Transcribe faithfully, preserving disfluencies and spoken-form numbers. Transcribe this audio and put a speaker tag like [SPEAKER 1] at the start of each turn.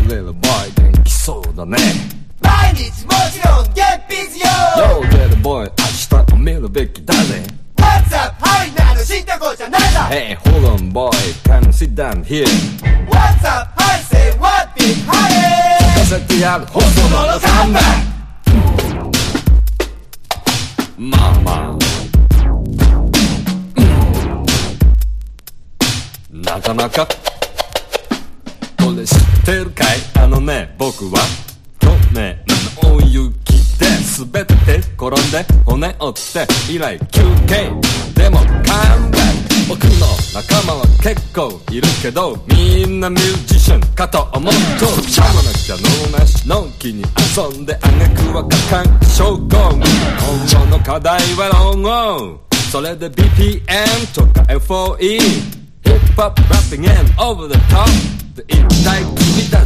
[SPEAKER 1] little boy 元気そうだね。
[SPEAKER 2] 毎日もちろん Get busy よ
[SPEAKER 1] Yo little boy 明日を見るべきだぜ。
[SPEAKER 2] What's up はいなの知ったこじゃないだ。
[SPEAKER 1] Hey hold on boy come sit down here.
[SPEAKER 2] What's up はい say what big honey
[SPEAKER 1] 聞かせてやる本当の看板。まあまあ、うん、なかなかこれ知ってるかい。あのね僕は去年の大雪で滑って転んで骨折って以来休憩でも勘弁。僕の仲間は結構いるけどみんなミュージシャンかと思うとしゃもなきゃのなしのんきに遊んであげくは過干症候群。今後の課題はロングそれで ビーピーエム とか エフオーイー ヒップホップラッピング and over the top 一体君た